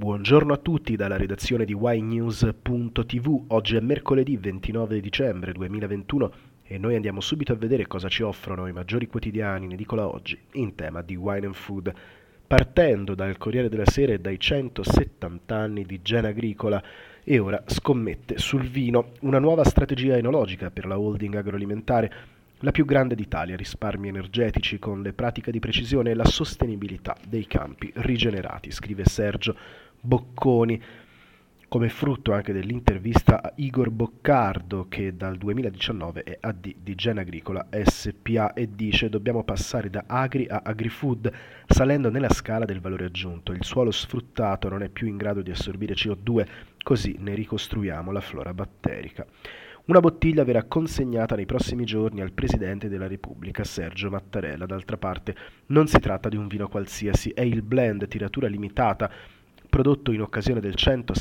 Buongiorno a tutti dalla redazione di ynews.tv. Oggi è mercoledì 29 dicembre 2021 e noi andiamo subito a vedere cosa ci offrono i maggiori quotidiani in edicola oggi in tema di wine and food. Partendo dal Corriere della Sera e dai 170 anni di Gena Agricola, e ora scommette sul vino, una nuova strategia enologica per la holding agroalimentare, la più grande d'Italia, risparmi energetici con le pratiche di precisione e la sostenibilità dei campi rigenerati, scrive Sergio Bocconi, come frutto anche dell'intervista a Igor Boccardo, che dal 2019 è AD di Gena Agricola SPA e dice: dobbiamo passare da agri a agri-food, salendo nella scala del valore aggiunto. Il suolo sfruttato non è più in grado di assorbire CO2, così ne ricostruiamo la flora batterica. Una bottiglia verrà consegnata nei prossimi giorni al Presidente della Repubblica, Sergio Mattarella. D'altra parte non si tratta di un vino qualsiasi, è il blend tiratura limitata, prodotto in occasione del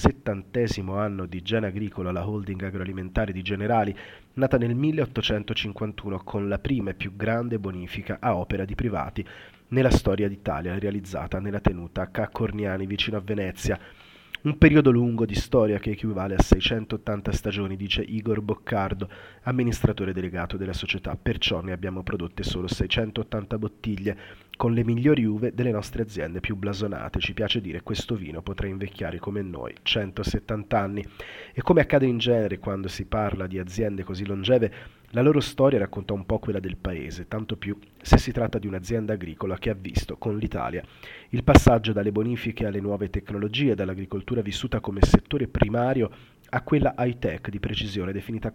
170° anno di Gena Agricola, la holding agroalimentare di Generali, nata nel 1851 con la prima e più grande bonifica a opera di privati nella storia d'Italia, realizzata nella tenuta a Ca' Corniani vicino a Venezia. Un periodo lungo di storia che equivale a 680 stagioni, dice Igor Boccardo, amministratore delegato della società. Perciò ne abbiamo prodotte solo 680 bottiglie, con le migliori uve delle nostre aziende più blasonate. Ci piace dire: questo vino potrà invecchiare come noi, 170 anni. E come accade in genere quando si parla di aziende così longeve, la loro storia racconta un po' quella del paese, tanto più se si tratta di un'azienda agricola che ha visto con l'Italia il passaggio dalle bonifiche alle nuove tecnologie, dall'agricoltura vissuta come settore primario a quella high-tech di precisione definita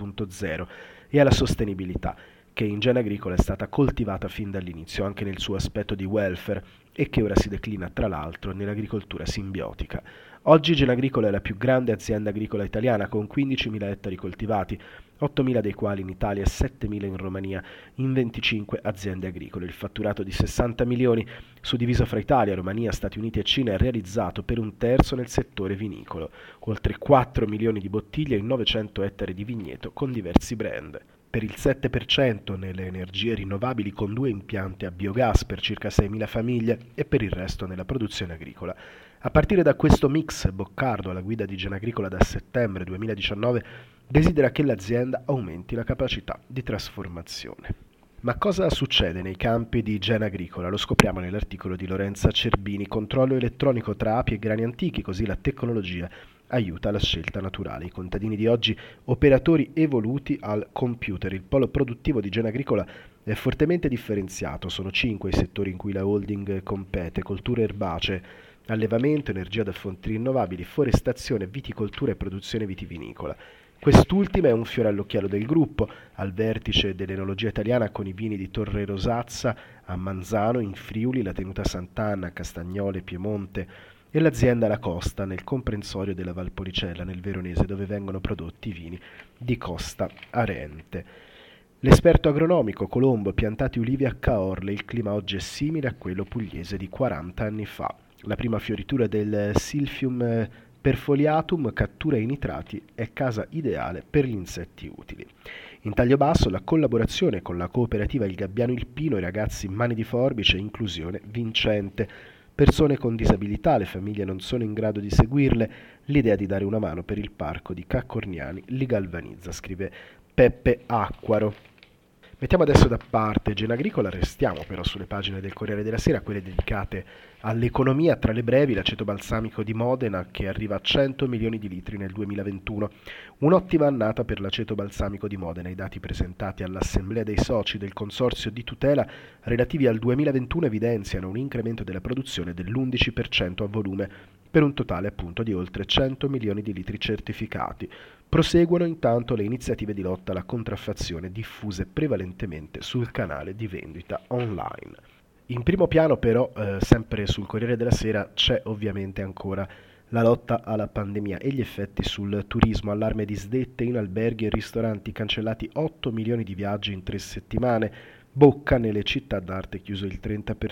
4.0 e alla sostenibilità, che in Gena Agricola è stata coltivata fin dall'inizio anche nel suo aspetto di welfare e che ora si declina tra l'altro nell'agricoltura simbiotica. Oggi Gena Agricola è la più grande azienda agricola italiana con 15.000 ettari coltivati, 8.000 dei quali in Italia e 7.000 in Romania, in 25 aziende agricole. Il fatturato di 60 milioni, suddiviso fra Italia, Romania, Stati Uniti e Cina, è realizzato per un terzo nel settore vinicolo, oltre 4 milioni di bottiglie in 900 ettari di vigneto con diversi brand. Per il 7% nelle energie rinnovabili con 2 impianti a biogas per circa 6.000 famiglie e per il resto nella produzione agricola. A partire da questo mix, Boccardo, alla guida di Gena Agricola da settembre 2019, desidera che l'azienda aumenti la capacità di trasformazione. Ma cosa succede nei campi di Gena Agricola? Lo scopriamo nell'articolo di Lorenza Cerbini. Controllo elettronico tra api e grani antichi, così la tecnologia aiuta la scelta naturale. I contadini di oggi, operatori evoluti al computer. Il polo produttivo di Gena Agricola è fortemente differenziato. Sono 5 i settori in cui la holding compete: colture erbacee, allevamento, energia da fonti rinnovabili, forestazione, viticoltura e produzione vitivinicola. Quest'ultima è un fiore all'occhiello del gruppo, al vertice dell'enologia italiana con i vini di Torre Rosazza a Manzano, in Friuli, la tenuta Sant'Anna, Castagnole, Piemonte e l'azienda La Costa nel comprensorio della Valpolicella, nel Veronese, dove vengono prodotti i vini di Costa Arente. L'esperto agronomico Colombo: piantati ulivi a Caorle, il clima oggi è simile a quello pugliese di 40 anni fa. La prima fioritura del Silphium perfoliatum cattura i nitrati, è casa ideale per gli insetti utili. In taglio basso la collaborazione con la cooperativa Il Gabbiano Ilpino, i ragazzi Mani di Forbice, inclusione vincente. Persone con disabilità, le famiglie non sono in grado di seguirle, l'idea di dare una mano per il parco di Ca' Corniani li galvanizza, scrive Peppe Acquaro. Mettiamo adesso da parte Gena Agricola, restiamo però sulle pagine del Corriere della Sera, quelle dedicate all'economia. Tra le brevi, l'aceto balsamico di Modena, che arriva a 100 milioni di litri nel 2021. Un'ottima annata per l'aceto balsamico di Modena. I dati presentati all'Assemblea dei soci del Consorzio di tutela relativi al 2021 evidenziano un incremento della produzione dell'11% a volume, per un totale appunto di oltre 100 milioni di litri certificati. Proseguono intanto le iniziative di lotta alla contraffazione diffuse prevalentemente sul canale di vendita online. In primo piano però, sempre sul Corriere della Sera, c'è ovviamente ancora la lotta alla pandemia e gli effetti sul turismo. Allarme disdette in alberghi e ristoranti, cancellati 8 milioni di viaggi in 3 settimane. Bocca: nelle città d'arte chiuso il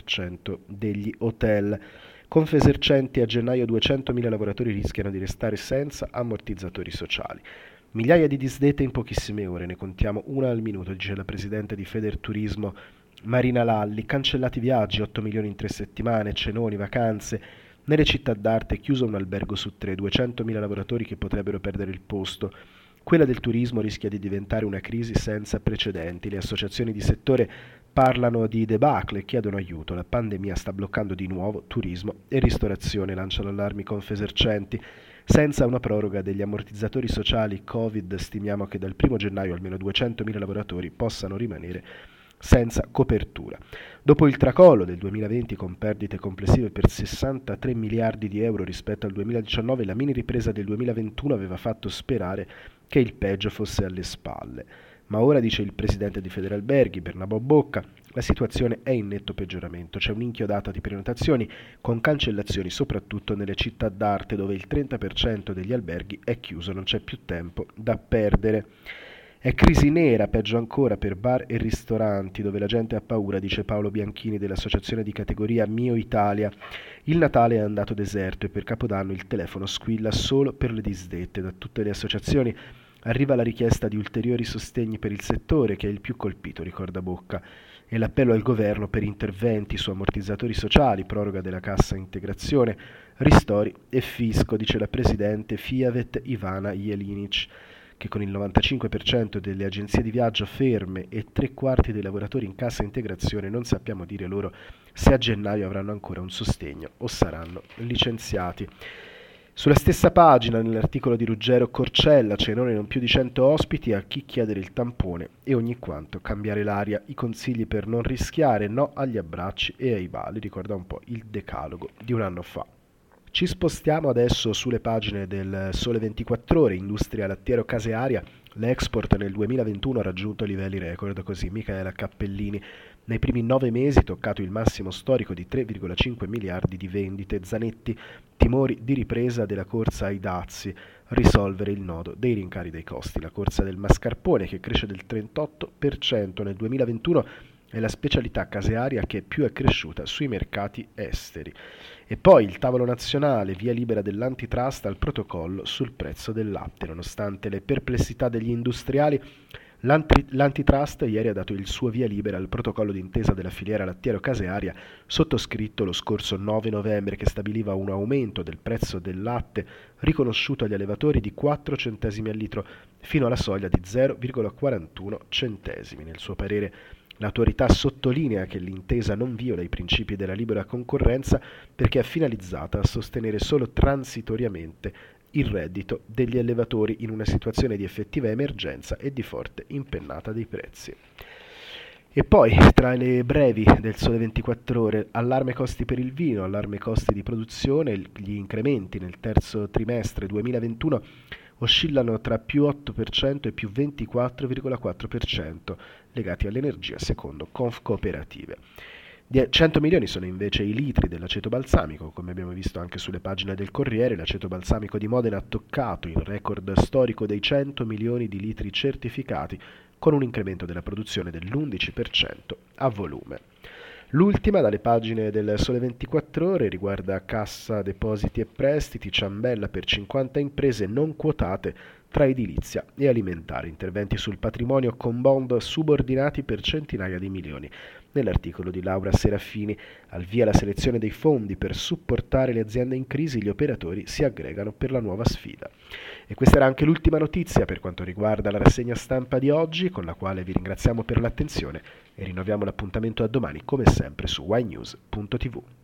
30% degli hotel. Confesercenti: a gennaio 200.000 lavoratori rischiano di restare senza ammortizzatori sociali. Migliaia di disdette in pochissime ore, ne contiamo una al minuto, dice la presidente di Federturismo Marina Lalli. Cancellati viaggi, 8 milioni in 3 settimane, cenoni, vacanze. Nelle città d'arte è chiuso un albergo su 3, 200.000 lavoratori che potrebbero perdere il posto. Quella del turismo rischia di diventare una crisi senza precedenti. Le associazioni di settore parlano di debacle e chiedono aiuto. La pandemia sta bloccando di nuovo turismo e ristorazione, lanciano allarmi Confesercenti. Senza una proroga degli ammortizzatori sociali Covid stimiamo che dal 1 gennaio almeno 200.000 lavoratori possano rimanere senza copertura. Dopo il tracollo del 2020 con perdite complessive per 63 miliardi di euro rispetto al 2019, la mini ripresa del 2021 aveva fatto sperare che il peggio fosse alle spalle. Ma ora, dice il presidente di Federalberghi, Bernabò Bocca, la situazione è in netto peggioramento. C'è un'inchiodata di prenotazioni con cancellazioni soprattutto nelle città d'arte dove il 30% degli alberghi è chiuso, non c'è più tempo da perdere. È crisi nera, peggio ancora, per bar e ristoranti, dove la gente ha paura, dice Paolo Bianchini dell'associazione di categoria Mio Italia. Il Natale è andato deserto e per Capodanno il telefono squilla solo per le disdette. Da tutte le associazioni arriva la richiesta di ulteriori sostegni per il settore, che è il più colpito, ricorda Bocca, e l'appello al governo per interventi su ammortizzatori sociali, proroga della cassa integrazione, ristori e fisco, dice la presidente Fiavet Ivana Jelinic, che con il 95% delle agenzie di viaggio ferme e 3/4 dei lavoratori in cassa integrazione non sappiamo dire loro se a gennaio avranno ancora un sostegno o saranno licenziati. Sulla stessa pagina, nell'articolo di Ruggero Corcella, cenone non più di 100 ospiti, a chi chiedere il tampone e ogni quanto cambiare l'aria, i consigli per non rischiare, no agli abbracci e ai bali, ricorda un po' il decalogo di un anno fa. Ci spostiamo adesso sulle pagine del Sole 24 Ore, industria lattiero-casearia. L'export nel 2021 ha raggiunto livelli record, così Michaela Cappellini. Nei primi 9 mesi toccato il massimo storico di 3,5 miliardi di vendite. Zanetti, timori di ripresa della corsa ai dazi, risolvere il nodo dei rincari dei costi. La corsa del mascarpone che cresce del 38% nel 2021 è la specialità casearia che più è cresciuta sui mercati esteri. E poi il tavolo nazionale, via libera dell'antitrust al protocollo sul prezzo del latte. Nonostante le perplessità degli industriali, l'antitrust ieri ha dato il suo via libera al protocollo d'intesa della filiera lattiero-casearia sottoscritto lo scorso 9 novembre che stabiliva un aumento del prezzo del latte riconosciuto agli allevatori di 4 centesimi al litro fino alla soglia di 0,41 centesimi. Nel suo parere l'autorità sottolinea che l'intesa non viola i principi della libera concorrenza perché è finalizzata a sostenere solo transitoriamente il reddito degli allevatori in una situazione di effettiva emergenza e di forte impennata dei prezzi. E poi, tra le brevi del Sole 24 Ore, allarme costi per il vino, allarme costi di produzione, gli incrementi nel terzo trimestre 2021 oscillano tra più 8% e più 24,4% legati all'energia secondo Confcooperative. 100 milioni sono invece i litri dell'aceto balsamico, come abbiamo visto anche sulle pagine del Corriere. L'aceto balsamico di Modena ha toccato il record storico dei 100 milioni di litri certificati, con un incremento della produzione dell'11% a volume. L'ultima dalle pagine del Sole 24 Ore riguarda Cassa Depositi e Prestiti, ciambella per 50 imprese non quotate tra edilizia e alimentare, interventi sul patrimonio con bond subordinati per centinaia di milioni. Nell'articolo di Laura Serafini, al via la selezione dei fondi per supportare le aziende in crisi, gli operatori si aggregano per la nuova sfida. E questa era anche l'ultima notizia per quanto riguarda la rassegna stampa di oggi, con la quale vi ringraziamo per l'attenzione e rinnoviamo l'appuntamento a domani come sempre su ynews.tv.